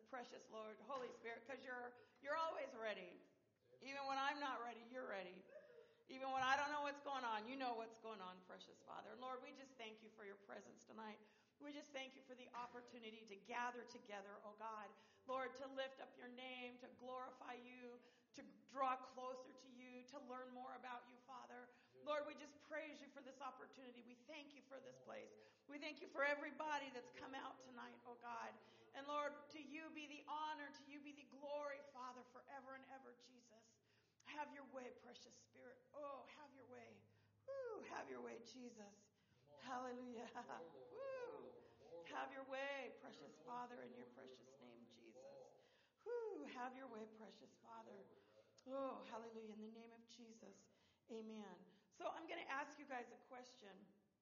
precious Lord, Holy Spirit, because you're always ready. Even when I'm not ready, you're ready. Even when I don't know what's going on, you know what's going on, precious Father. Lord, we just thank you for your presence tonight. We just thank you for the opportunity to gather together, oh God. Lord, to lift up your name, to glorify you, to draw closer to you, to learn more about you, Father. Lord, we just praise you for this opportunity. We thank you for this place. We thank you for everybody that's come out tonight, oh God. And Lord, to you be the honor, to you be the glory, Father, forever and ever, Jesus. Have your way, precious Spirit. Oh, have your way. Woo, have your way, Jesus. Hallelujah. Woo. Have your way, precious Father, in your precious name, Jesus. Woo. Have your way, precious Father. Oh, hallelujah. In the name of Jesus. Amen. So I'm going to ask you guys a question.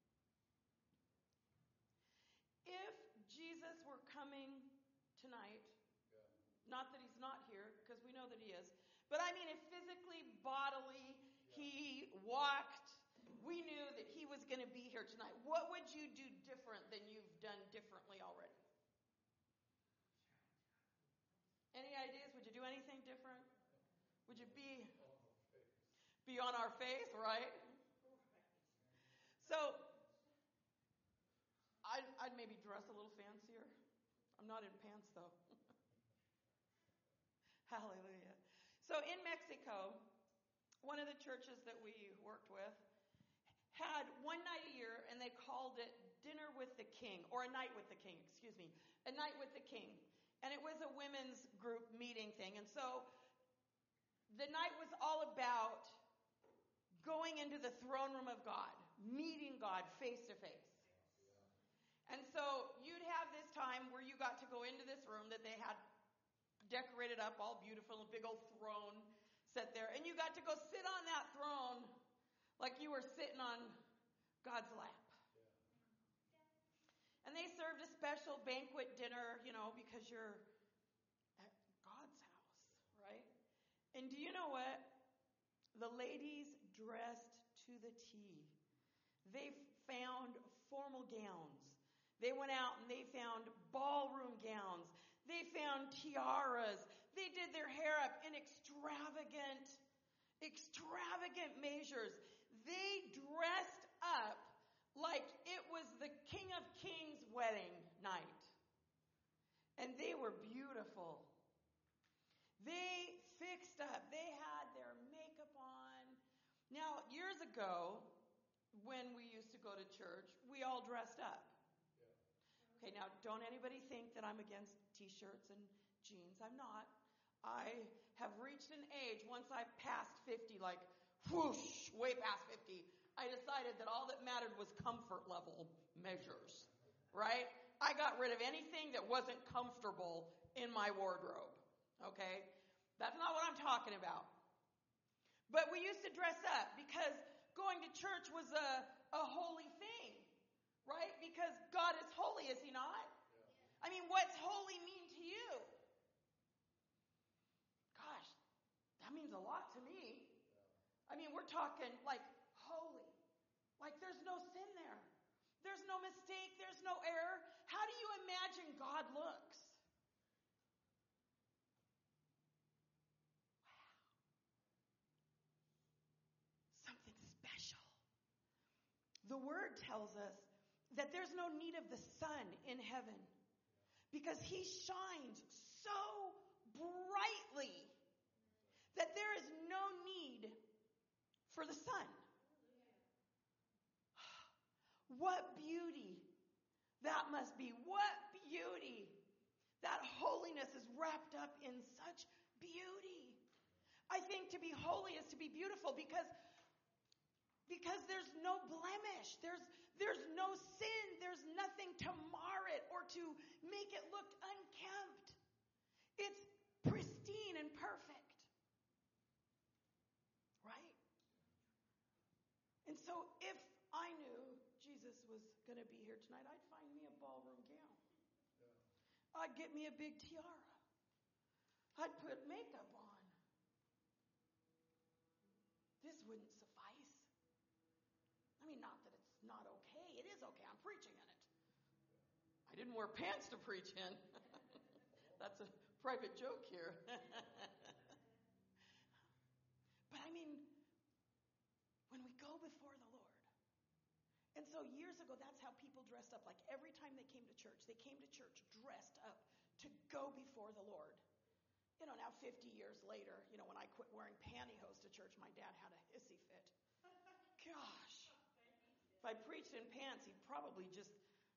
If Jesus were coming tonight, not that he's not here, because we know that he is, but I mean if physically, bodily, he walked, we knew that he was going to be here tonight, what would you do different than you've done differently already? Any ideas? Would you do anything different? Would you be on our face, right? So, I'd maybe dress a little fancier. I'm not in pants, though. Hallelujah. So in Mexico, one of the churches that we worked with had one night a year, and they called it Dinner with the King, or a Night with the King, a Night with the King. And it was a women's group meeting thing. And so the night was all about going into the throne room of God, meeting God face to face. And so you'd have this time where you got to go into this room that they had decorated up all beautiful, a big old throne set there. And you got to go sit on that throne like you were sitting on God's lap. And they served a special banquet dinner, because you're at God's house, right? And do you know what? The ladies dressed to the T. They found formal gowns. They went out and they found ballroom gowns. They found tiaras. They did their hair up in extravagant measures. They dressed up like it was the King of Kings' wedding night. And they were beautiful. They fixed up. They had their makeup on. Now, years ago, when we used to go to church, we all dressed up. Okay, now, don't anybody think that I'm against t-shirts and jeans. I'm not. I have reached an age, once I passed 50, like, whoosh, way past 50, I decided that all that mattered was comfort level measures, right? I got rid of anything that wasn't comfortable in my wardrobe, okay? That's not what I'm talking about. But we used to dress up because going to church was a holy thing, right? Because God is holy, is he not? Yeah. I mean, what's holy mean to you? Gosh, that means a lot to me. Yeah. I mean, we're talking like holy. Like there's no sin there. There's no mistake. There's no error. How do you imagine God looks? Wow. Something special. The Word tells us that there's no need of the sun in heaven because he shines so brightly that there is no need for the sun. What beauty that must be. What beauty. That holiness is wrapped up in such beauty. I think to be holy is to be beautiful because there's no blemish. There's no sin. There's nothing to mar it or to make it look unkempt. It's pristine and perfect. Right? And so if I knew Jesus was going to be here tonight, I'd find me a ballroom gown. Yeah. I'd get me a big tiara. I'd put makeup on. This wouldn't suffice. I mean, not that it's not okay. It is okay. I'm preaching in it. I didn't wear pants to preach in. That's a private joke here. But I mean, when we go before the Lord. And so years ago, that's how people dressed up. Like every time they came to church dressed up to go before the Lord. Now 50 years later, when I quit wearing pantyhose to church, my dad had a hissy fit. Gosh. If I preached in pants, he'd probably just,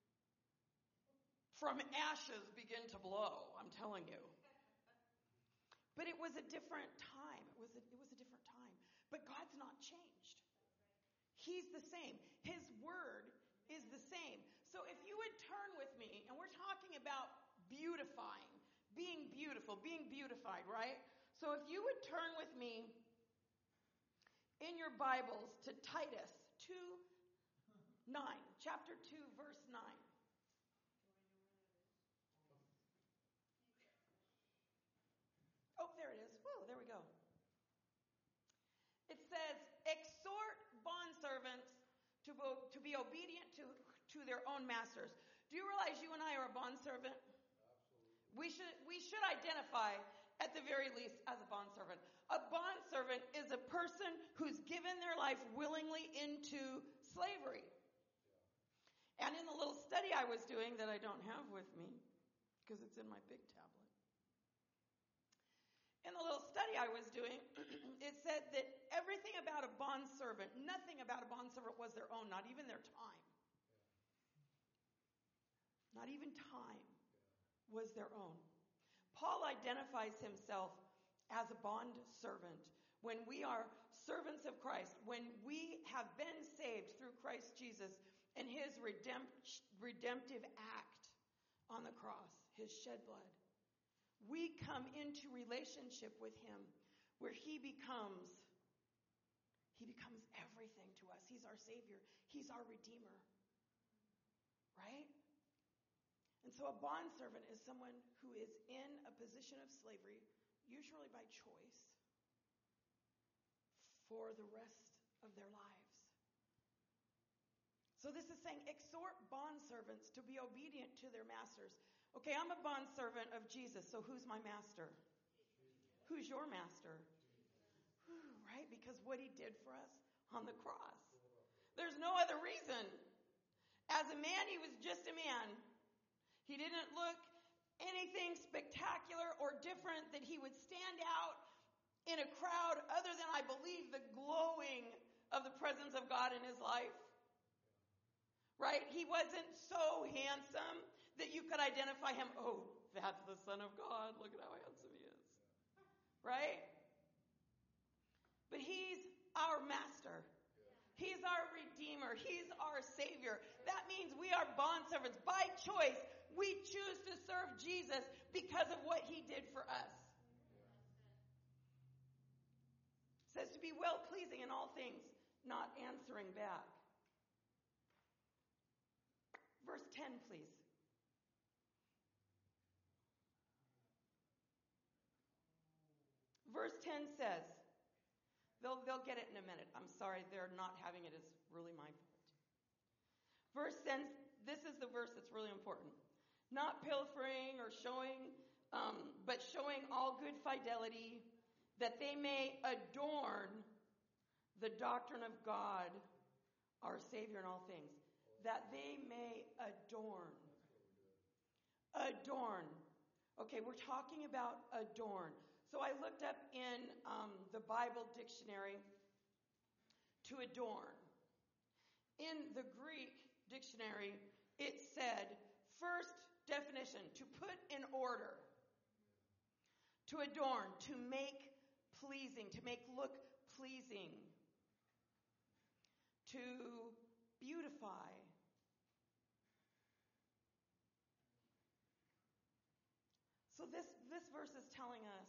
from ashes, begin to blow. I'm telling you. But it was a different time. It was a different time. But God's not changed. He's the same. His word is the same. So if you would turn with me, and we're talking about beautifying, being beautiful, being beautified, right? So if you would turn with me in your Bibles to Titus 2:9, chapter 2, verse 9. Oh, there it is. Whoa, there we go. It says, exhort bondservants to be obedient to their own masters. Do you realize you and I are a bondservant? Absolutely. We should identify at the very least as a bondservant. A bondservant is a person who's given their life willingly into slavery. Yeah. And in the little study I was doing that I don't have with me because it's in my big tablet. In the little study I was doing, it said that everything about a bondservant, nothing about a bondservant was their own, not even their time. Not even time was their own. Paul identifies himself as a bondservant. When we are servants of Christ, when we have been saved through Christ Jesus and his redemptive act on the cross, his shed blood, we come into relationship with him where he becomes everything to us. He's our Savior. He's our Redeemer. Right? And so a bondservant is someone who is in a position of slavery, usually by choice, for the rest of their lives. So this is saying, exhort bondservants to be obedient to their masters. Okay, I'm a bondservant of Jesus, so who's my master? Who's your master? Right? Because what he did for us on the cross. There's no other reason. As a man, he was just a man. He didn't look anything spectacular or different that he would stand out in a crowd other than, I believe, the glowing of the presence of God in his life. Right? He wasn't so handsome that you could identify him. Oh, that's the Son of God. Look at how handsome he is. Right? But he's our master. He's our Redeemer. He's our Savior. That means we are bondservants. By choice, we choose to serve Jesus because of what he did for us. It says to be well-pleasing in all things, not answering back. Verse 10, please. Verse 10 says, they'll get it in a minute. I'm sorry, they're not having it. It's really my fault. Verse 10, this is the verse that's really important. Not pilfering or showing, but showing all good fidelity, that they may adorn the doctrine of God, our Savior in all things. That they may adorn. Adorn. Okay, we're talking about adorn. So I looked up in the Bible dictionary to adorn. In the Greek dictionary, it said, first definition, to put in order. To adorn, to make pleasing, to make look pleasing. To beautify. So this verse is telling us,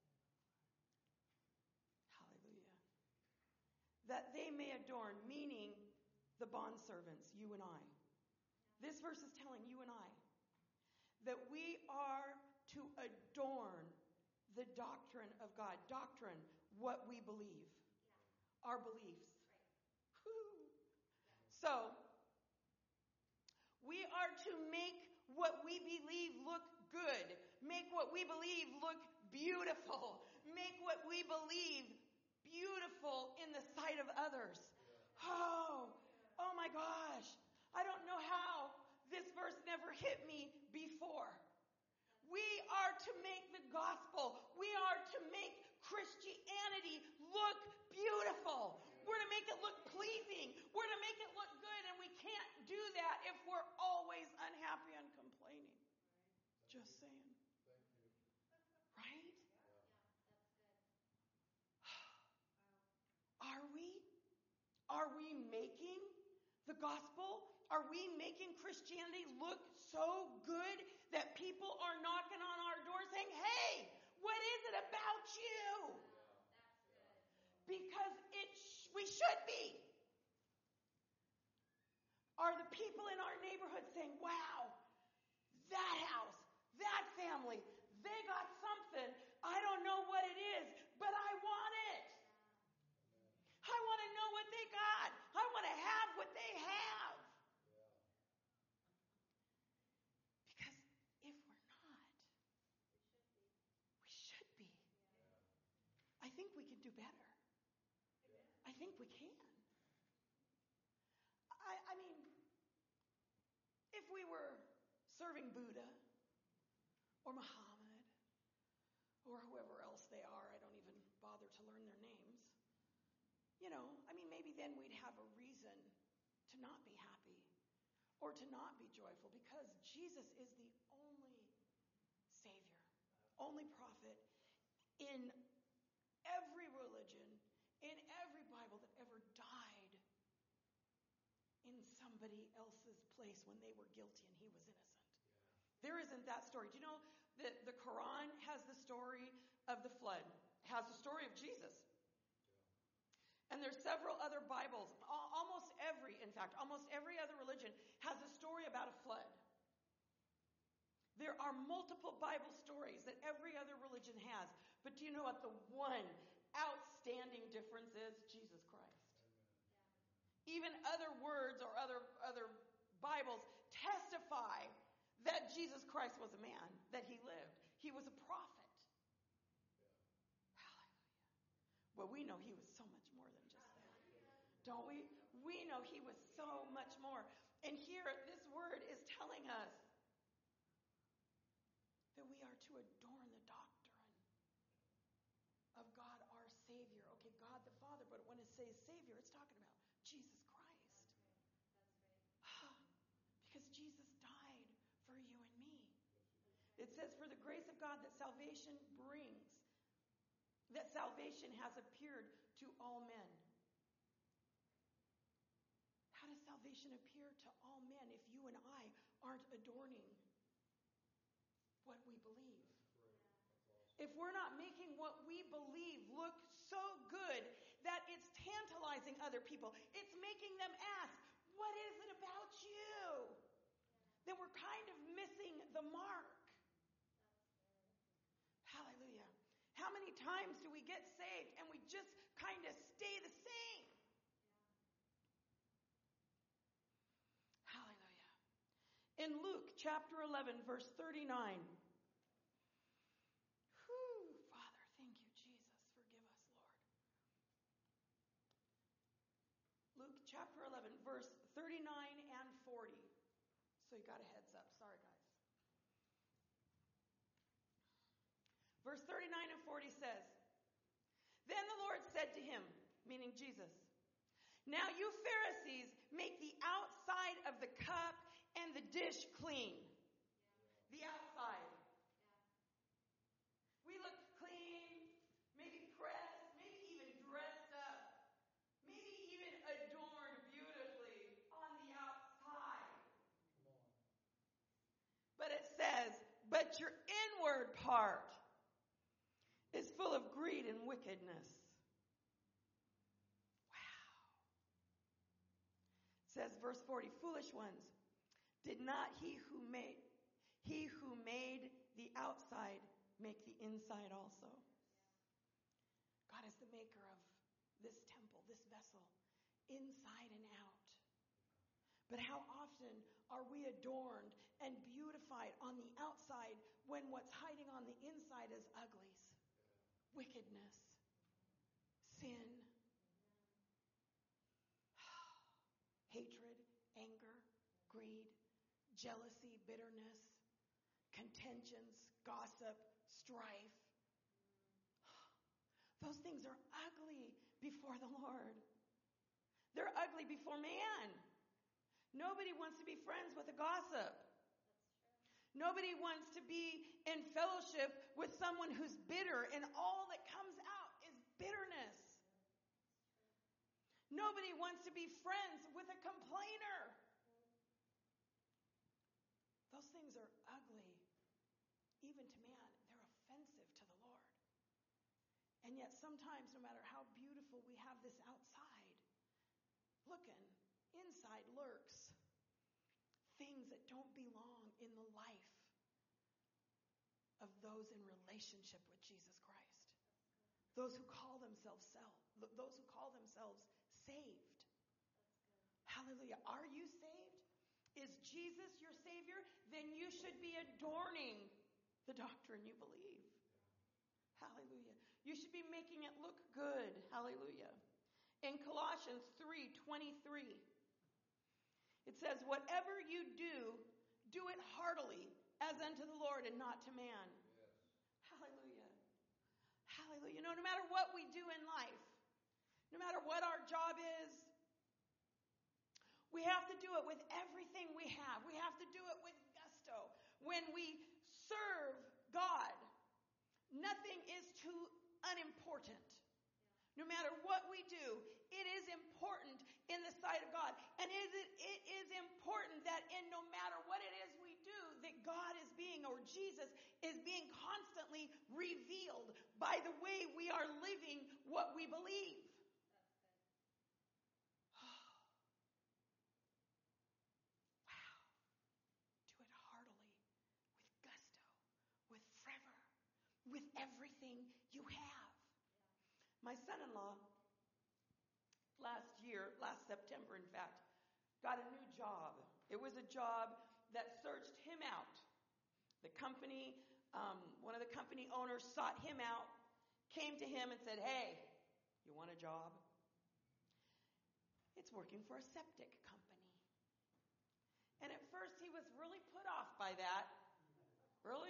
hallelujah, that they may adorn, meaning the bondservants, you and I. This verse is telling you and I that we are to adorn the doctrine of God. Doctrine, what we believe. Yeah. Our beliefs. Right. So, we are to make what we believe look good. Make what we believe look beautiful. Make what we believe beautiful in the sight of others. Oh my gosh. I don't know how this verse never hit me before. We are to make the gospel, we are to make Christianity look beautiful. We're to make it look pleasing. We're to make it look good, and we can't do that if we're always unhappy and complaining. Just saying. Right? Are we? Are we making the gospel? Are we making Christianity look so good that people are knocking on our door saying, hey, what is it about you? Because we should be. Are the people in our neighborhood saying, wow, that house, that family, they got something. I don't know what it is, but I want it. I want to know what they got. I want to have what they have. Because if we're not, we should be. I think we can do better. I think we can. I mean, if we were serving Buddha or Muhammad or whoever else they are, I don't even bother to learn their names. Maybe then we'd have a reason to not be happy or to not be joyful, because Jesus is the only Savior, only prophet in every religion, in every Bible that ever died in somebody else's place when they were guilty and he was innocent. There isn't that story. Do you know that the Quran has the story of the flood, has the story of Jesus? And there's several other Bibles. Almost every other religion has a story about a flood. There are multiple Bible stories that every other religion has. But do you know what the one outstanding difference is? Jesus Christ. Even other words or other Bibles testify that Jesus Christ was a man, that he lived. He was a prophet. Well, we know he was so much more than just that. Don't we? We know he was so much more. And here, this word is telling us that we are to adorn the doctrine of God our Savior. Okay, God the Father, but when it says Savior, it's talking about Jesus Christ. Because Jesus died for you and me. It says, for the grace of God that salvation brings, that salvation has appeared to all men. How does salvation appear to all men if you and I aren't adorning what we believe? If we're not making what we believe look so good that it's tantalizing other people, it's making them ask, what is it about you? Then we're kind of missing the mark. Hallelujah. How many times do we get saved and we just kind of stay the same? Hallelujah. In Luke chapter 11, verse 39. Father, thank you, Jesus. Forgive us, Lord. Luke chapter 11, verse 39 and 40. So you got a heads up. Sorry, guys. Verse 39 and 40 says, then the Lord said to him, meaning Jesus, now you Pharisees make the outside of the cup and the dish clean. The outside. We look clean, maybe pressed, maybe even dressed up, maybe even adorned beautifully on the outside. But it says, but your inward part is full of greed and wickedness. Wow. It says, verse 40, foolish ones, did not he who made the outside make the inside also? God is the maker of this temple, this vessel, inside and out. But how often are we adorned and beautified on the outside, when what's hiding on the inside is uglies, wickedness, sin, hatred, anger, greed, jealousy, bitterness, contentions, gossip, strife. Those things are ugly before the Lord. They're ugly before man. Nobody wants to be friends with a gossip. Nobody wants to be in fellowship with someone who's bitter, and all that comes out is bitterness. Nobody wants to be friends with a complainer. Those things are ugly, even to man. They're offensive to the Lord. And yet sometimes, no matter how beautiful we have this outside looking, inside lurks things that don't belong in the life of those in relationship with Jesus Christ. Those who call themselves saved. Hallelujah. Are you saved? Is Jesus your Savior? Then you should be adorning the doctrine you believe. Hallelujah. You should be making it look good. Hallelujah. In Colossians 3:23, it says, whatever you do, do it heartily, as unto the Lord and not to man. Yes. Hallelujah. Hallelujah. No matter what we do in life, no matter what our job is, we have to do it with everything we have. We have to do it with gusto. When we serve God, nothing is too unimportant. No matter what we do, it is important in the sight of God. And it is important that in no matter what it is we do, that God is being, or Jesus is being constantly revealed by the way we are living what we believe. Wow. Do it heartily, with gusto, with fervor, with everything you have. My son-in-law, last September, in fact, got a new job. It was a job that searched him out. The company, one of the company owners sought him out, came to him and said, hey, you want a job? It's working for a septic company. And at first he was really put off by that. Really?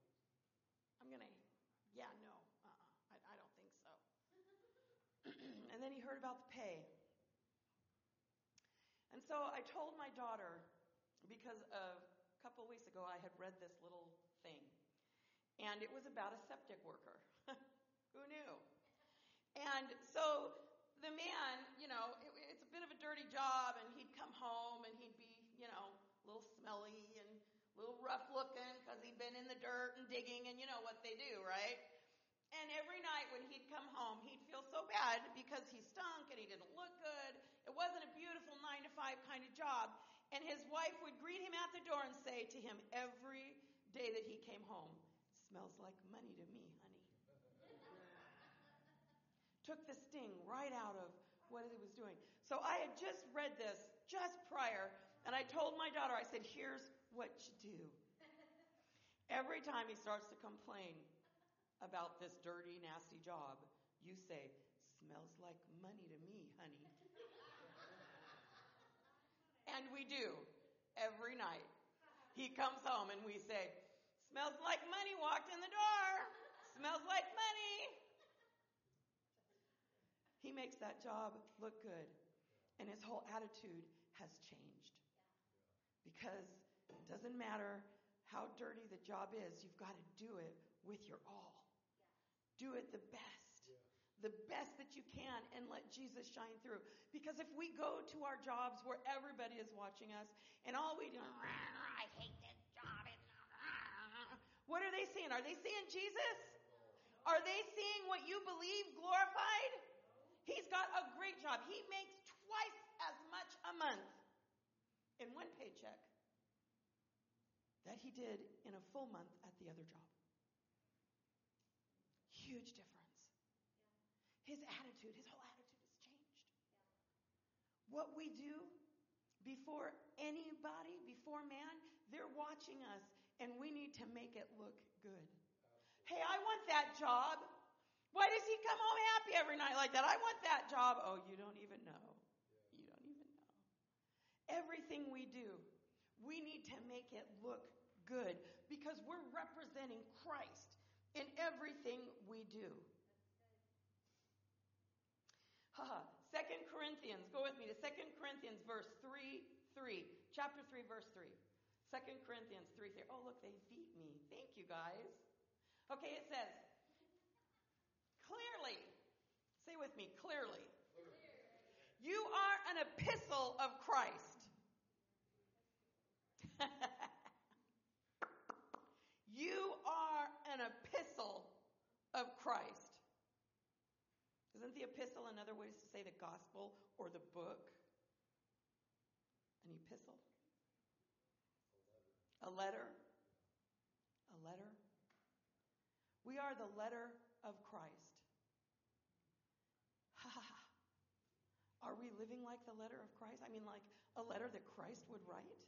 I don't think so. And then he heard about the pay. And so I told my daughter, because a couple of weeks ago I had read this little thing. And it was about a septic worker. Who knew? And so the man, it's a bit of a dirty job, and he'd come home and he'd be, a little smelly and a little rough looking because he'd been in the dirt and digging, and you know what they do, right? And every night when he'd come home, he'd feel so bad because he stunk and he didn't look good. It wasn't a beautiful 9-to-5 kind of job. And his wife would greet him at the door and say to him every day that he came home, smells like money to me, honey. Took the sting right out of what he was doing. So I had just read this just prior, and I told my daughter, I said, here's what you do. Every time he starts to complain about this dirty, nasty job, you say, smells like money to me, honey. And we do, every night. He comes home and we say, smells like money walked in the door. Smells like money. He makes that job look good. And his whole attitude has changed. Because it doesn't matter how dirty the job is, you've got to do it with your all. Do it the best. The best that you can, and let Jesus shine through. Because if we go to our jobs where everybody is watching us and all we do, I hate this job. What are they seeing? Are they seeing Jesus? Are they seeing what you believe glorified? He's got a great job. He makes twice as much a month in one paycheck that he did in a full month at the other job. Huge difference. His whole attitude has changed. What we do before anybody, before man, they're watching us and we need to make it look good. Hey, I want that job. Why does he come home happy every night like that? I want that job. Oh, you don't even know. You don't even know. Everything we do, we need to make it look good because we're representing Christ in everything we do. 2 Corinthians, go with me to 2 Corinthians verse 3. Chapter 3, verse 3. 2 Corinthians 3. Oh, look, they beat me. Thank you, guys. Okay, it says, clearly, say with me, clearly. You are an epistle of Christ. You are an epistle of Christ. Isn't the epistle another way to say the gospel or the book? An epistle? A letter? A letter? We are the letter of Christ. Are we living like the letter of Christ? I mean, like a letter that Christ would write?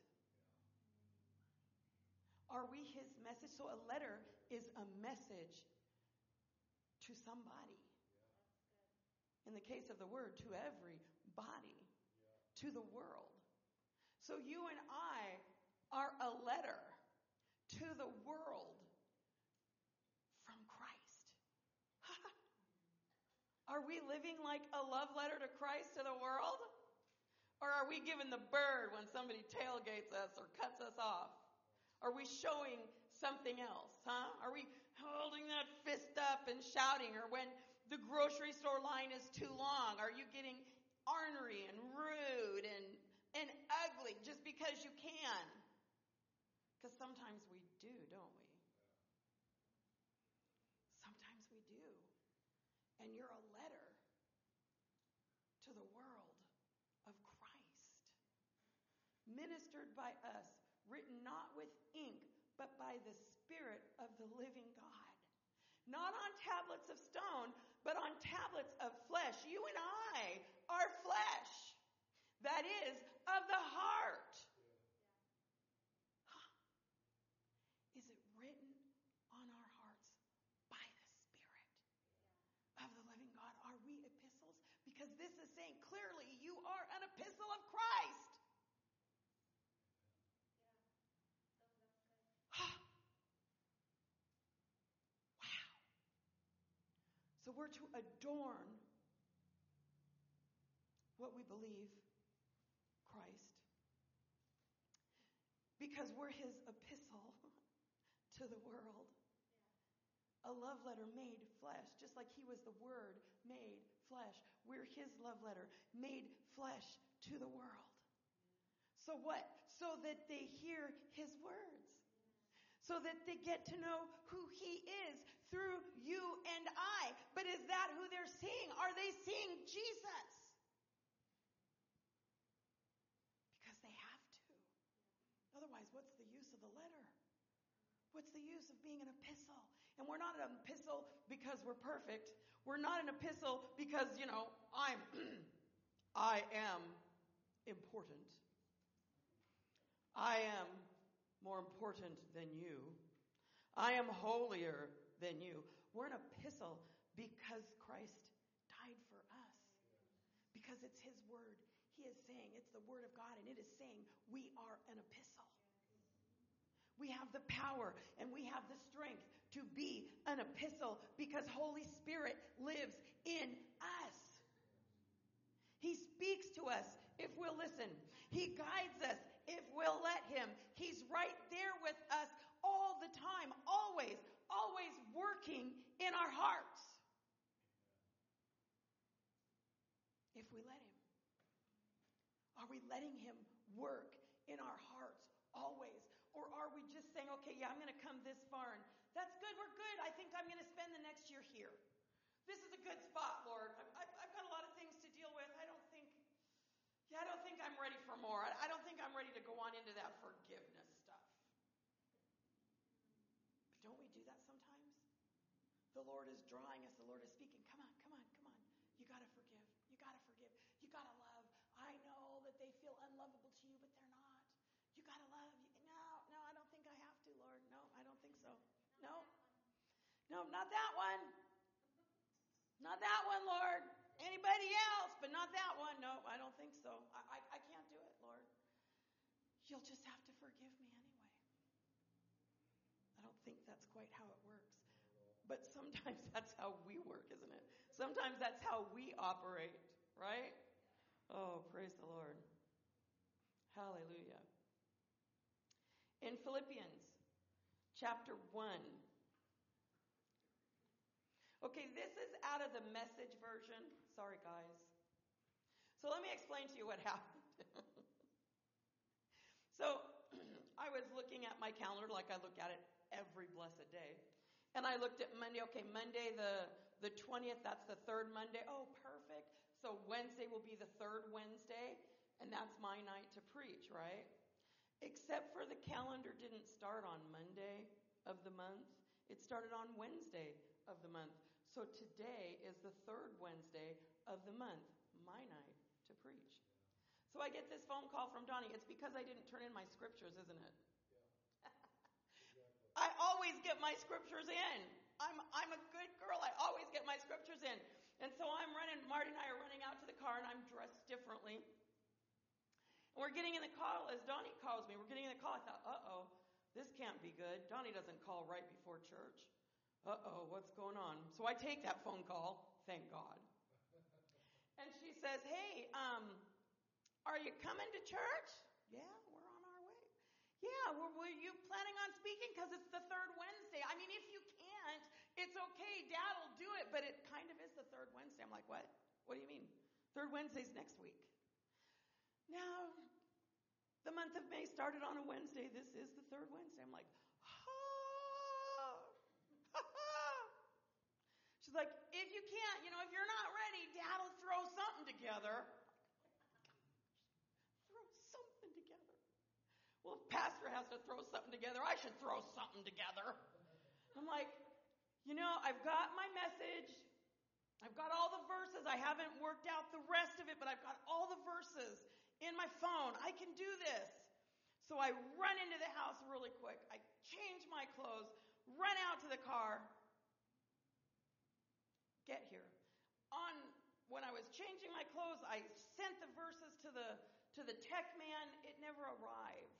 Are we his message? So a letter is a message to somebody. In the case of the word, to everybody. To the world. So you and I are a letter to the world from Christ. Are we living like a love letter to Christ to the world? Or are we giving the bird when somebody tailgates us or cuts us off? Are we showing something else, Are we holding that fist up and shouting? Or when the grocery store line is too long, are you getting ornery and rude and ugly just because you can? Because sometimes we do, don't we? Sometimes we do. And you're a letter to the world of Christ. Ministered by us, written not with ink, but by the Spirit of the living God. Not on tablets of stone, but on tablets of flesh. You and I are flesh. That is, of the heart. Is it written on our hearts by the Spirit of the living God? Are we epistles? Because this is saying clearly you are an epistle of Christ. Wow. So we're to adorn what we believe, Christ, because we're his epistle to the world. A love letter made flesh, just like he was the Word made flesh. We're his love letter made flesh to the world. So what? So that they hear his words. So that they get to know who he is through you and I. But is that who they're seeing? Are they seeing Jesus? Because they have to. Otherwise, what's the use of the letter? What's the use of being an epistle? And we're not an epistle because we're perfect. We're not an epistle because, I am important. I am more important than you. I am holier than you. We're an epistle because Christ died for us. Because it's his word. He is saying, it's the word of God, and it is saying we are an epistle. We have the power and we have the strength to be an epistle because Holy Spirit lives in us. He speaks to us if we'll listen. He guides us if we'll let him. He's right there with us all the time, always working in our hearts. If we let him. Are we letting him work in our hearts always? Or are we just saying, okay, yeah, I'm going to come this far and that's good, we're good. I think I'm going to spend the next year here. This is a good spot, Lord. I've got a lot of things to deal with. I don't think I'm ready for more. I don't think I'm ready to go on into that forgiveness stuff. But don't we do that sometimes? The Lord is drawing us. The Lord is speaking. Come on. You got to forgive. You got to forgive. You got to love. I know that they feel unlovable to you, but they're not. You got to love. No, I don't think I have to, Lord. not that one. Not that one, Lord. Anybody else, but not that one. No, I don't think so. I can't do it, Lord. You'll just have to forgive me anyway. I don't think that's quite how it works. But sometimes that's how we work, isn't it? Sometimes that's how we operate, right? Oh, praise the Lord. Hallelujah. In Philippians chapter 1. Okay, this is out of the Message version. Sorry, guys. So let me explain to you what happened. So I was looking at my calendar like I look at it every blessed day. And I looked at Monday. Okay, Monday the 20th, that's the third Monday. Oh, perfect. So Wednesday will be the third Wednesday, and that's my night to preach, right? Except for the calendar didn't start on Monday of the month. It started on Wednesday of the month. So today is the third Wednesday of the month, my night to preach. So I get this phone call from Donnie. It's because I didn't turn in my scriptures, isn't it? Yeah. Exactly. I always get my scriptures in. I'm a good girl. I always get my scriptures in. And so I'm running, Marty and I are running out to the car, and I'm dressed differently. And we're getting in the car as Donnie calls me. We're getting in the car. I thought, uh-oh, this can't be good. Donnie doesn't call right before church. Uh-oh, what's going on? So I take that phone call, thank God. And she says, hey, are you coming to church? Yeah, we're on our way. Yeah, were you planning on speaking? Because it's the third Wednesday. I mean, if you can't, it's okay. Dad will do it. But it kind of is the third Wednesday. I'm like, what? What do you mean? Third Wednesday's next week. Now, the month of May started on a Wednesday. This is the third Wednesday. I'm like, She's like, if you can't, if you're not ready, Dad will throw something together. Throw something together. Well, if Pastor has to throw something together, I should throw something together. I'm like, I've got my message. I've got all the verses. I haven't worked out the rest of it, but I've got all the verses in my phone. I can do this. So I run into the house really quick. I change my clothes, run out to the car, get here. When I was changing my clothes, I sent the verses to the tech man. It never arrived.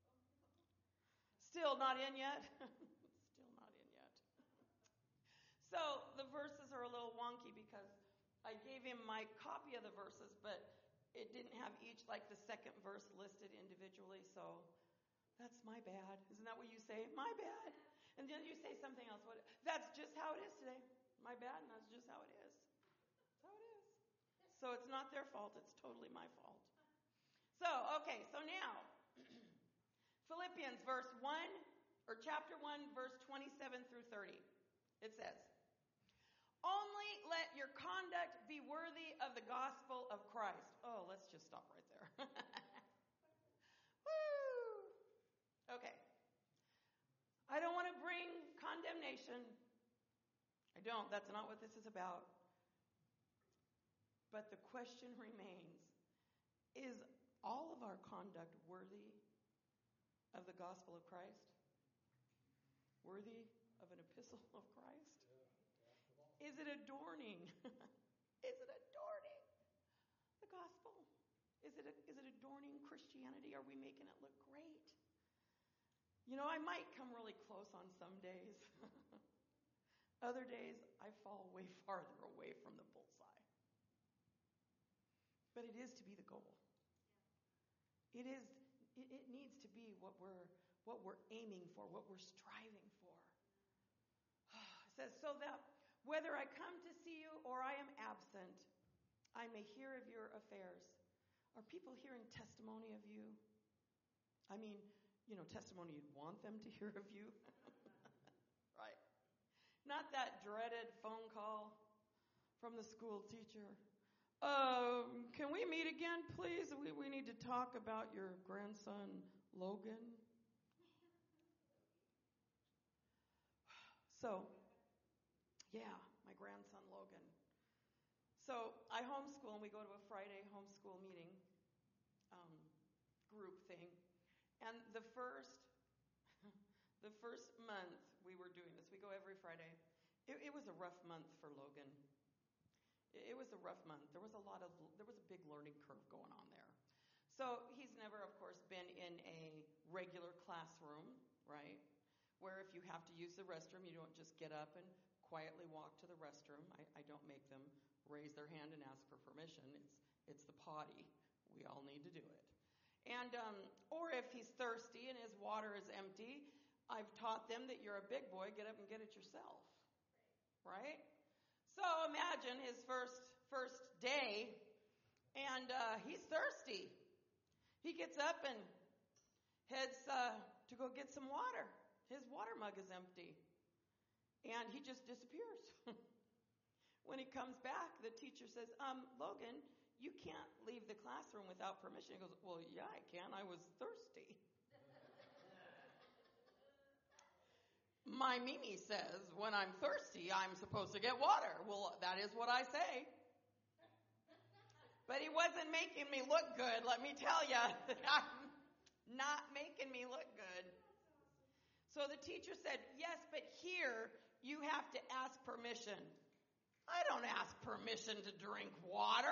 Still not in yet. Still not in yet. So the verses are a little wonky because I gave him my copy of the verses, but it didn't have each, like the second verse listed individually. So that's my bad. Isn't that what you say? My bad. And then you say something else. That's just how it is today. My bad, and that's just how it is. That's how it is. So it's not their fault. It's totally my fault. So, okay, so now, Philippians chapter 1, verse 27 through 30. It says, only let your conduct be worthy of the gospel of Christ. Oh, let's just stop right there. Woo! Okay. I don't want to bring condemnation. I don't. That's not what this is about. But the question remains, is all of our conduct worthy of the gospel of Christ? Worthy of an epistle of Christ? Is it adorning? Is it adorning the gospel? Is it adorning Christianity? Are we making it look great? I might come really close on some days. Other days, I fall way farther away from the bullseye. But it is to be the goal. It needs to be what we're aiming for, what we're striving for. It says, so that whether I come to see you or I am absent, I may hear of your affairs. Are people hearing testimony of you? I mean, testimony you'd want them to hear of you. Right? Not that dreaded phone call from the school teacher. Can we meet again, please? We need to talk about your grandson, Logan. So, yeah, my grandson, Logan. So I homeschool, and we go to a Friday homeschool meeting group thing. And the first month we were doing this, we go every Friday. It was a rough month for Logan. It was a rough month. There was a big learning curve going on there. So he's never, of course, been in a regular classroom, right? Where if you have to use the restroom, you don't just get up and quietly walk to the restroom. I don't make them raise their hand and ask for permission. It's the potty. We all need to do it. And or if he's thirsty and his water is empty, I've taught them that you're a big boy, get up and get it yourself. Right? So imagine his first day, and he's thirsty. He gets up and heads to go get some water. His water mug is empty. And he just disappears. When he comes back, the teacher says, Logan, you can't leave the classroom without permission. He goes, well, yeah, I can. I was thirsty. My Mimi says, when I'm thirsty, I'm supposed to get water. Well, that is what I say. But he wasn't making me look good, let me tell you. Not making me look good. So the teacher said, yes, but here you have to ask permission. I don't ask permission to drink water.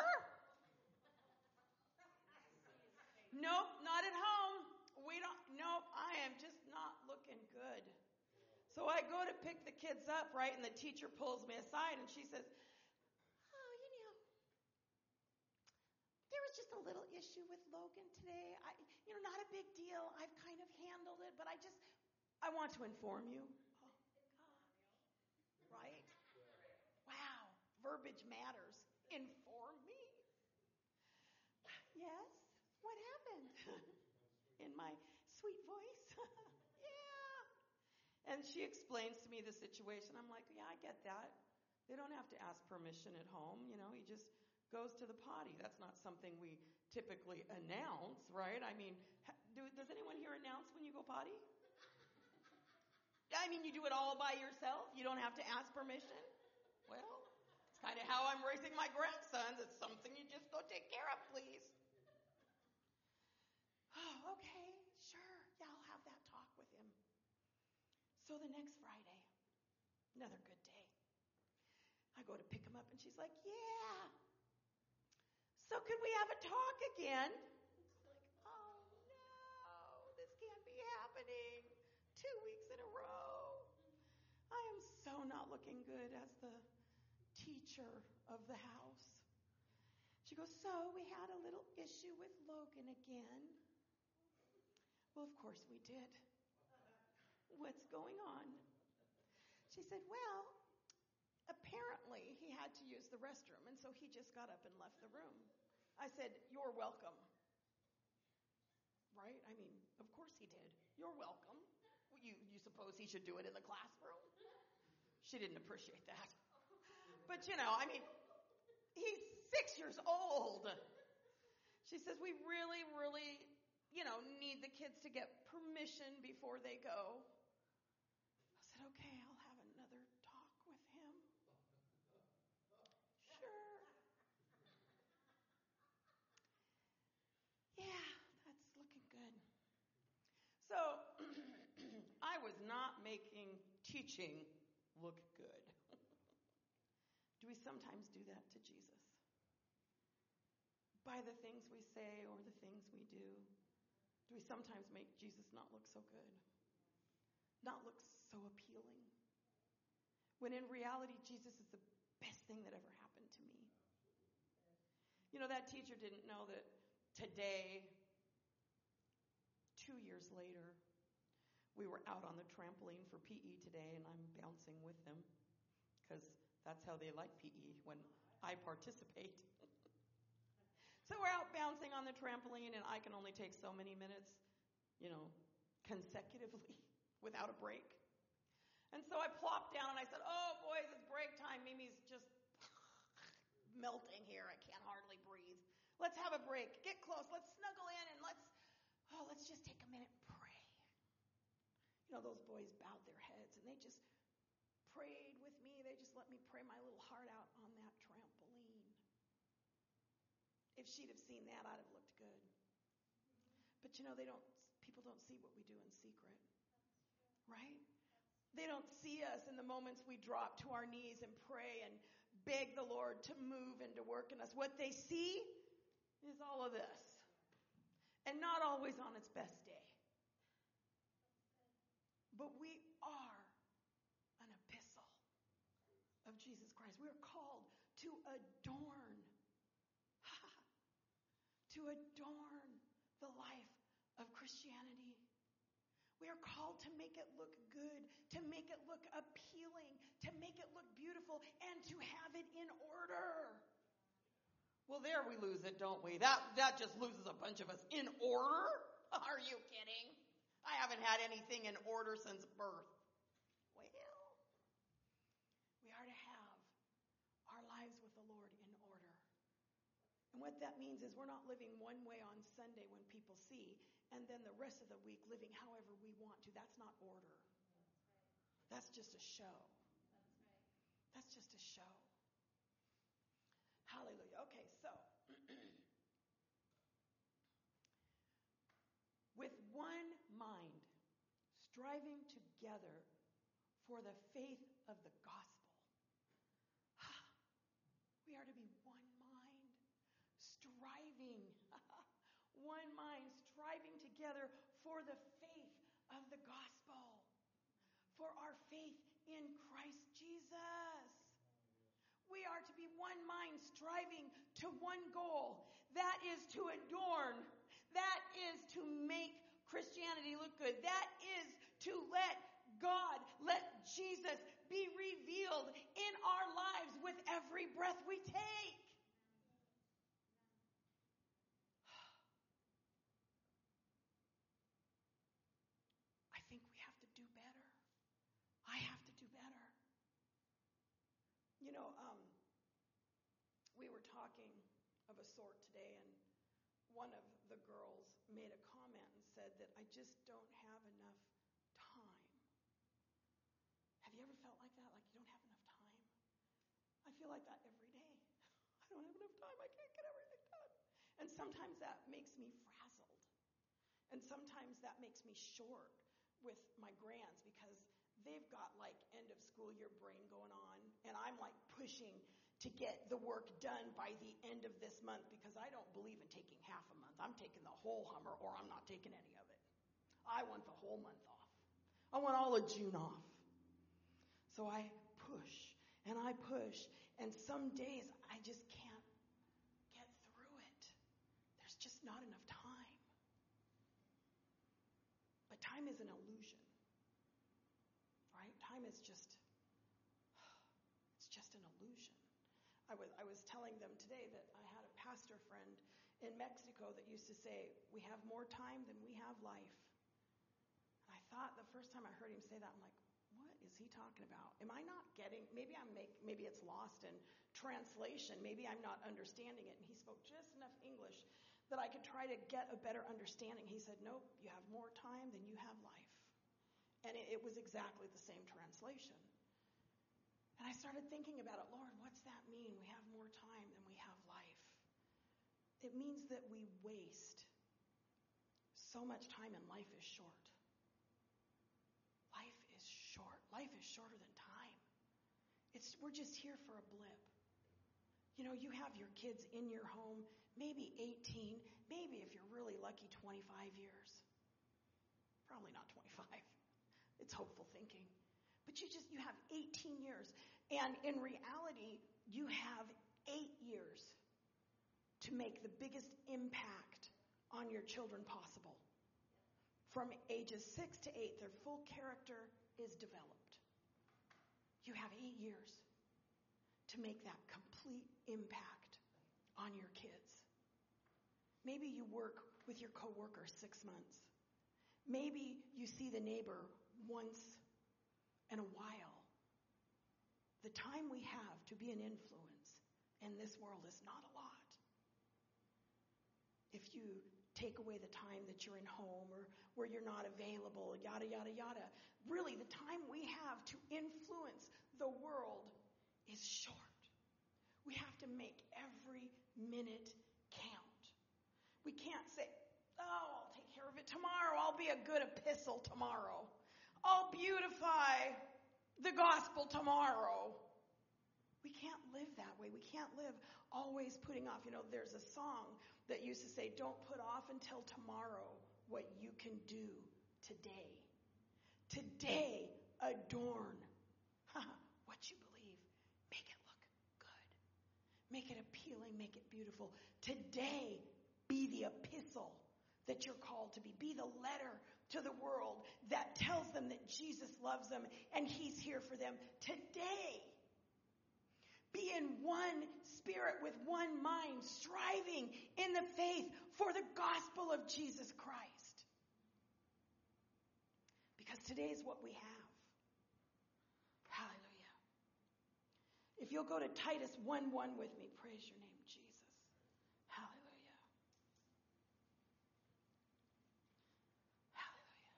Nope, not at home. Nope, I am just not looking good. So I go to pick the kids up, right, and the teacher pulls me aside and she says, there was just a little issue with Logan today. Not a big deal. I've kind of handled it, but I want to inform you. Oh, God. Right? Wow. Verbiage matters. Inform me? Yes? What happened? In my sweet voice? Yeah. And she explains to me the situation. I'm like, yeah, I get that. They don't have to ask permission at home. He just goes to the potty. That's not something we typically announce, right? I mean, does anyone here announce when you go potty? I mean, you do it all by yourself? You don't have to ask permission? Well, it's kind of how I'm raising my grandsons. It's something you just go take care of, please. Oh, okay, sure. Yeah, I'll have that talk with him. So the next Friday, another good day, I go to pick him up and she's like, yeah. So could we have a talk again? I'm like, oh no, this can't be happening 2 weeks in a row. I am so not looking good as the teacher of the house. She goes, so we had a little issue with Logan again. Well, of course we did. What's going on? She said, well, apparently he had to use the restroom, and so he just got up and left the room. I said, you're welcome. Right? I mean, of course he did. You're welcome. You suppose he should do it in the classroom? She didn't appreciate that. But, he's 6 years old. She says, we really, really, need the kids to get permission before they go. I said, okay, I'll have another talk with him. Sure. Yeah, that's looking good. So I was not making teaching look good. Do we sometimes do that to Jesus? By the things we say or the things we do, do we sometimes make Jesus not look so good? Not look so appealing? When in reality, Jesus is the best thing that ever happened to me. That teacher didn't know that today, 2 years later, we were out on the trampoline for PE today, and I'm bouncing with them because that's how they like PE when I participate. So we're out bouncing on the trampoline, and I can only take so many minutes, consecutively without a break. And so I plopped down, and I said, oh, boys, it's break time. Mimi's just melting here. I can't hardly breathe. Let's have a break. Get close. Let's snuggle in, and let's just take a minute and pray. Those boys bowed their heads, and they just prayed with me. They just let me pray my little heart out on that trampoline. If she'd have seen that, I'd have looked good. But people don't see what we do in secret. Right? They don't see us in the moments we drop to our knees and pray and beg the Lord to move and to work in us. What they see is all of this. And not always on its best day. But we are an epistle of Jesus Christ. We are called to adorn the life of Christianity. We are called to make it look good, to make it look appealing, to make it look beautiful, and to have it in order. Well, there we lose it, don't we? That just loses a bunch of us. In order? Are you kidding? I haven't had anything in order since birth. Well, we are to have our lives with the Lord in order. And what that means is we're not living one way on Sunday when people see, and then the rest of the week living however we want to. That's not order. That's just a show. That's just a show. Hallelujah. Okay, so with one mind, striving together for the faith of the gospel. We are to be one mind, striving. One mind, striving together for the faith of the gospel. For our faith in Christ Jesus. We are to be one mind, striving to one goal. That is to adorn. That is to make Christianity look good. That is to let God, let Jesus be revealed in our lives with every breath we take. I think we have to do better. I have to do better. You know, we were talking of a sort today, and one of the girls made a comment and said that I just don't have enough time. Have you ever felt like that? Like you don't have enough time? I feel like that every day. I don't have enough time. I can't get everything done. And sometimes that makes me frazzled. And sometimes that makes me short with my grands because they've got like end of school year brain going on, and I'm like pushing to get the work done by the end of this month because I don't believe in taking half a month. I'm taking the whole Hummer, or I'm not taking any of it. I want the whole month off. I want all of June off. So I push, and some days I just can't get through it. There's just not enough time. But time is an illusion. Right? Time is just, it's just an illusion. I was telling them today that I had a pastor friend in Mexico that used to say, we have more time than we have life. And I thought the first time I heard him say that, I'm like, what is he talking about? Am I not getting, maybe it's lost in translation. Maybe I'm not understanding it. And he spoke just enough English that I could try to get a better understanding. He said, nope, you have more time than you have life. And it was exactly the same translation. And I started thinking about it. Lord, what's that mean? We have more time than we have life. It means that we waste so much time, and life is short. Life is short. Life is shorter than time. We're just here for a blip. You know, you have your kids in your home, maybe 18, maybe if you're really lucky, 25 years. Probably not 25. It's hopeful thinking. But you have 18 years. And in reality, you have 8 years to make the biggest impact on your children possible. From ages 6 to 8, their full character is developed. You have 8 years to make that complete impact on your kids. Maybe you work with your coworker 6 months. Maybe you see the neighbor once in a while. The time we have to be an influence in this world is not a lot. If you take away the time that you're in home or where you're not available, yada, yada, yada, really the time we have to influence the world is short. We have to make every minute count. We can't say, oh, I'll take care of it tomorrow. I'll be a good epistle tomorrow. I'll beautify the gospel tomorrow. We can't live that way. We can't live always putting off. There's a song that used to say, don't put off until tomorrow what you can do today. Today, adorn what you believe. Make it look good. Make it appealing. Make it beautiful. Today, be the epistle that you're called to be. Be the letter to the world that tells them that Jesus loves them and he's here for them. Today, be in one spirit with one mind, striving in the faith for the gospel of Jesus Christ. Because today is what we have. Hallelujah. If you'll go to Titus 1:1 with me, praise your name, Jesus. Hallelujah. Hallelujah.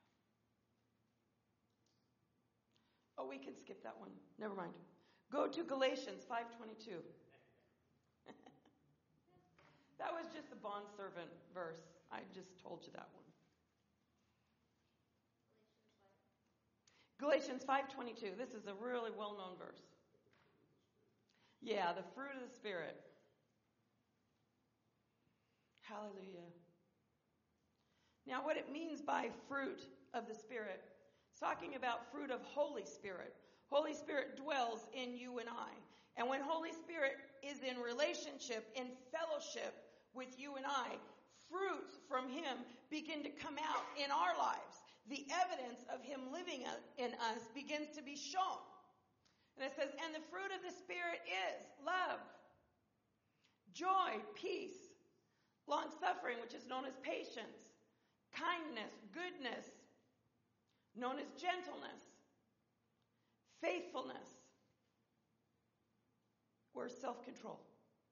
Oh, we can skip that one. Never mind. Go to Galatians 5:22. That was just the bondservant verse. I just told you that one. Galatians 5:22. This is a really well-known verse. Yeah, the fruit of the Spirit. Hallelujah. Now, what it means by fruit of the Spirit, it's talking about fruit of Holy Spirit. Holy Spirit dwells in you and I. And when Holy Spirit is in relationship, in fellowship with you and I, fruits from him begin to come out in our lives. The evidence of him living in us begins to be shown. And it says, and the fruit of the Spirit is love, joy, peace, long-suffering, which is known as patience, kindness, goodness, known as gentleness, faithfulness, or self-control.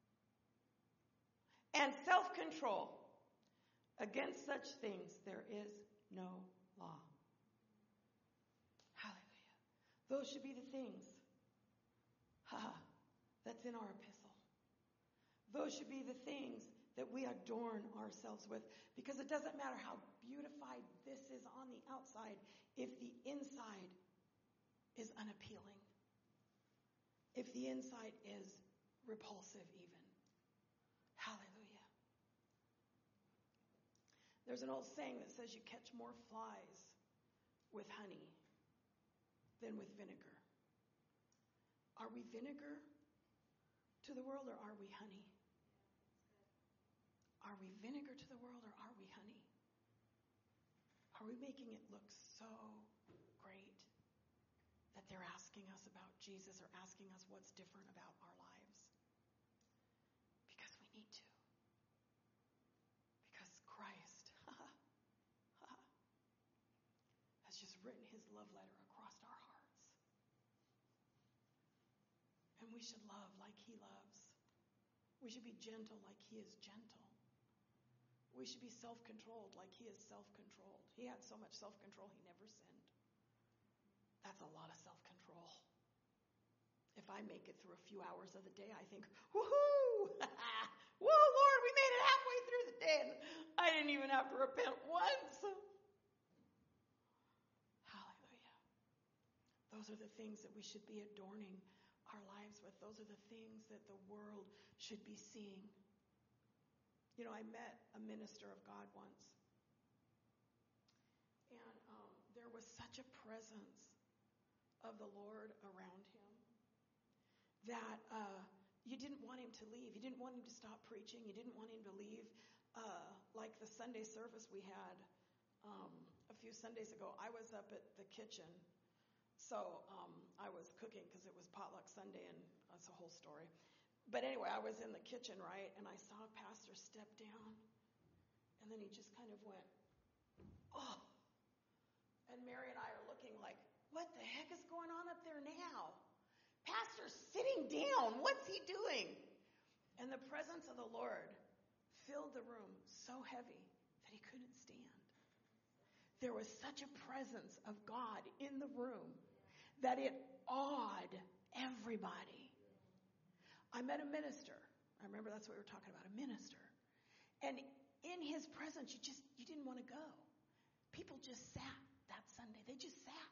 And self-control, against such things there is no law. Hallelujah. Those should be the things that's in our epistle. Those should be the things that we adorn ourselves with. Because it doesn't matter how beautified this is on the outside if the inside is unappealing. If the inside is repulsive even. Hallelujah. There's an old saying that says you catch more flies with honey than with vinegar. Are we vinegar to the world or are we honey? Are we vinegar to the world or are we honey? Are we making it look so great that they're asking us about Jesus or asking us what's different about our lives? Because we need to. Because Christ has just written his love letter across our hearts. And we should love like he loves. We should be gentle like he is gentle. We should be self-controlled like he is self-controlled. He had so much self-control, he never sinned. That's a lot of self-control. If I make it through a few hours of the day, I think, woohoo! Whoa, Lord, we made it halfway through the day, and I didn't even have to repent once. Hallelujah. Those are the things that we should be adorning our lives with. Those are the things that the world should be seeing. I met a minister of God once, and there was such a presence of the Lord around him that you didn't want him to leave. You didn't want him to stop preaching. You didn't want him to leave. Like the Sunday service we had a few Sundays ago, I was up at the kitchen. So I was cooking because it was potluck Sunday, and that's a whole story. But anyway, I was in the kitchen, right, and I saw a pastor step down, and then he just kind of went, oh. And Mary and I are looking like, what the heck is going on up there now? Pastor's sitting down. What's he doing? And the presence of the Lord filled the room so heavy that he couldn't stand. There was such a presence of God in the room that it awed everybody. I met a minister. I remember that's what we were talking about, a minister. And in his presence, you didn't want to go. People just sat that Sunday. They just sat.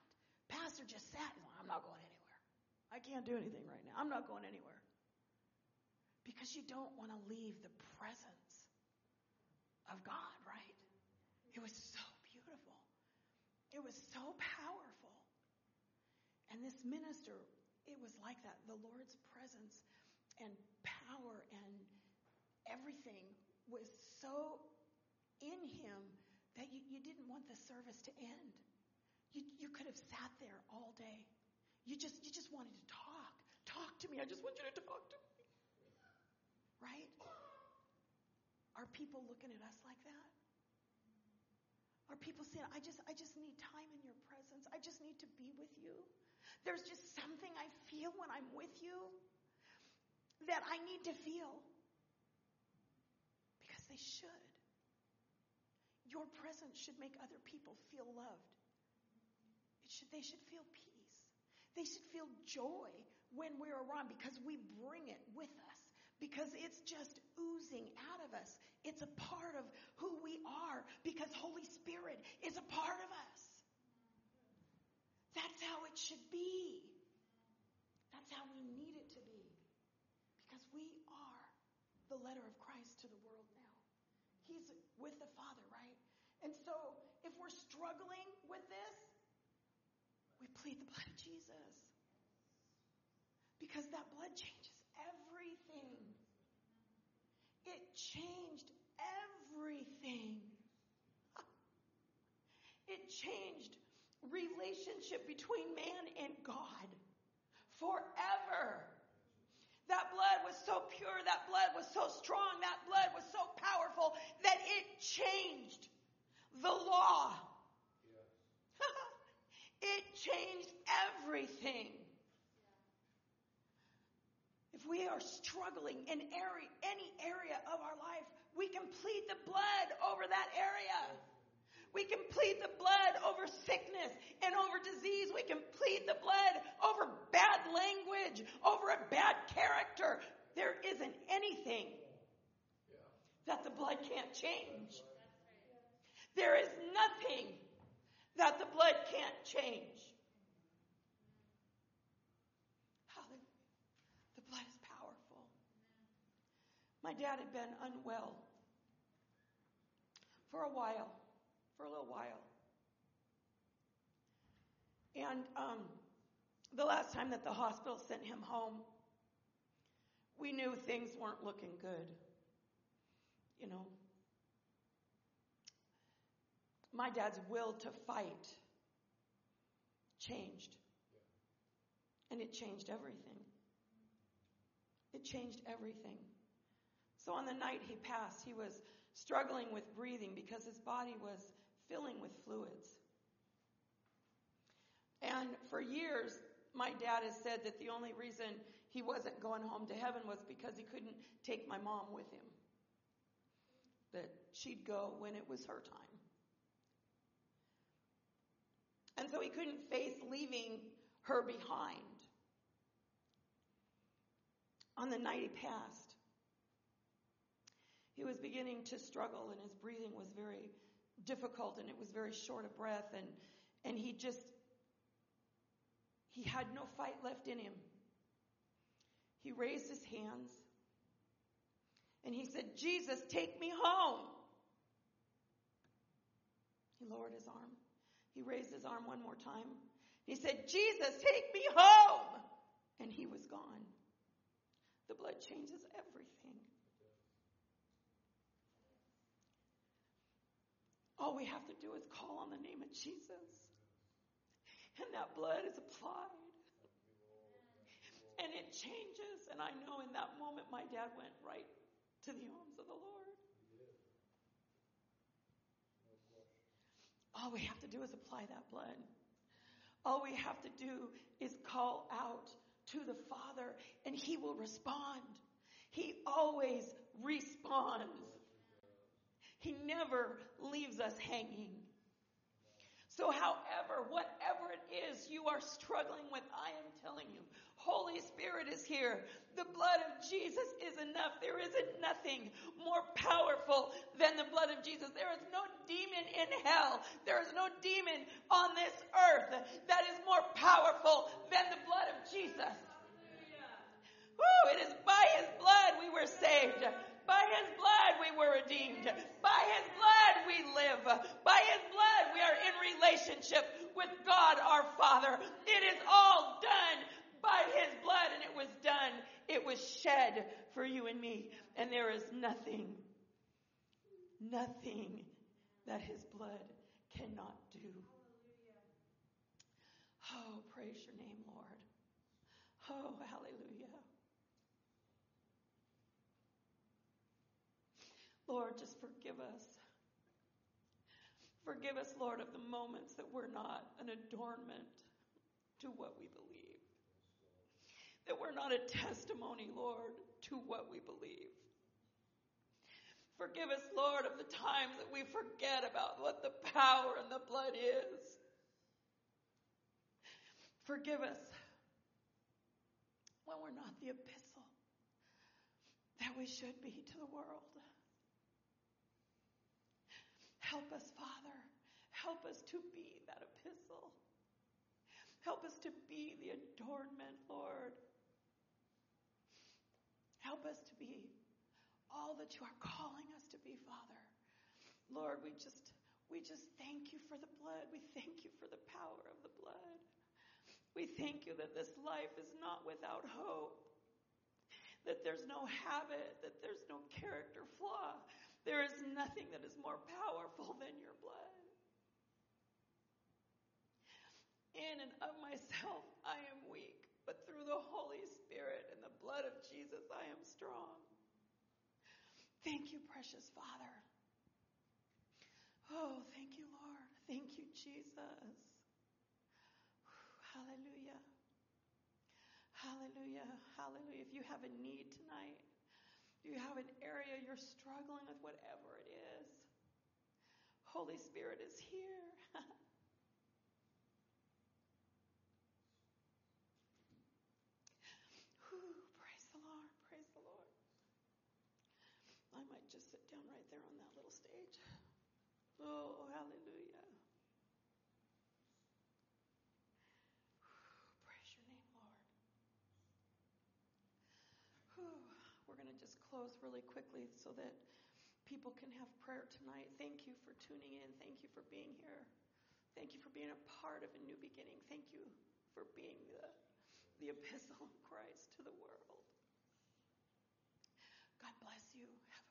Pastor just sat and I'm not going anywhere. I can't do anything right now. I'm not going anywhere. Because you don't want to leave the presence of God, right? It was so beautiful. It was so powerful. And this minister, it was like that. The Lord's presence and power and everything was so in him that you didn't want the service to end. You could have sat there all day. You just wanted to talk. Talk to me. I just want you to talk to me. Right? Are people looking at us like that? Are people saying, I just need time in your presence. I just need to be with you. There's just something I feel when I'm with you that I need to feel. Because they should. Your presence should make other people feel loved. They should feel peace. They should feel joy when we're around because we bring it with us. Because it's just oozing out of us. It's a part of who we are because Holy Spirit is a part of us. That's how it should be. That's how we need it to be. Because we are the letter of Christ to the world now. He's with the Father, right? And so if we're struggling with this, we plead the blood of Jesus. Because that blood changes everything. It changed everything. It changed relationship between man and God forever. That blood was so pure, that blood was so strong, that blood was so powerful that it changed the law. It changed everything. If we are struggling in any area of our life, we can plead the blood over that area. We can plead the blood over sickness and over disease. We can plead the blood over bad language, over a bad character. There isn't anything that the blood can't change. There is nothing that the blood can't change. Hallelujah. The blood is powerful. My dad had been unwell for a little while. And the last time that the hospital sent him home, we knew things weren't looking good. You know, my dad's will to fight changed. And it changed everything. It changed everything. So on the night he passed, he was struggling with breathing because his body was filling with fluids. And for years, my dad has said that the only reason he wasn't going home to heaven was because he couldn't take my mom with him. That she'd go when it was her time. And so he couldn't face leaving her behind. On the night he passed, he was beginning to struggle and his breathing was very difficult and it was very short of breath and he had no fight left in him. He raised his hands and he said, "Jesus, take me home." He lowered his arm. He raised his arm one more time. He said, "Jesus, take me home." And he was gone. The blood changes everything. All we have to do is call on the name of Jesus. And that blood is applied. And it changes. And I know in that moment my dad went right to the arms of the Lord. All we have to do is apply that blood. All we have to do is call out to the Father and He will respond. He always responds. He never leaves us hanging. So however, whatever it is you are struggling with, I am telling you, Holy Spirit is here. The blood of Jesus is enough. There isn't nothing more powerful than the blood of Jesus. There is no demon in hell. There is no demon on this earth that is more powerful than the blood of Jesus. Woo, it is by his blood we were saved. By his blood we were redeemed. By his blood we live. By his blood we are in relationship with God our Father. It is all done by his blood, and it was done. It was shed for you and me. And there is nothing that his blood cannot do. Oh, praise your name, Lord. Oh, hallelujah. Lord, just forgive us. Forgive us, Lord, of the moments that we're not an adornment to what we believe. That we're not a testimony, Lord, to what we believe. Forgive us, Lord, of the times that we forget about what the power and the blood is. Forgive us when we're not the epistle that we should be to the world. Help us, Father. Help us to be that epistle. Help us to be the adornment, Lord. Help us to be all that you are calling us to be, Father. Lord, we just thank you for the blood. We thank you for the power of the blood. We thank you that this life is not without hope. That there's no habit, that there's no character flaw. There is nothing that is more powerful than your blood. In and of myself, I am weak, but through the Holy Spirit and the blood of Jesus, I am strong. Thank you, precious Father. Oh, thank you, Lord. Thank you, Jesus. Hallelujah. Hallelujah. Hallelujah. If you have a need tonight, if you have an area you're struggling with, whatever it is, Holy Spirit is here. Praise the Lord. Praise the Lord. I might just sit down right there on that little stage. Oh, hallelujah. Praise your name, Lord. We're going to just close really quickly so that people can have prayer tonight. Thank you for tuning in. Thank you for being here. Thank you for being a part of a new beginning. Thank you for being the epistle of Christ to the world. God bless you. Have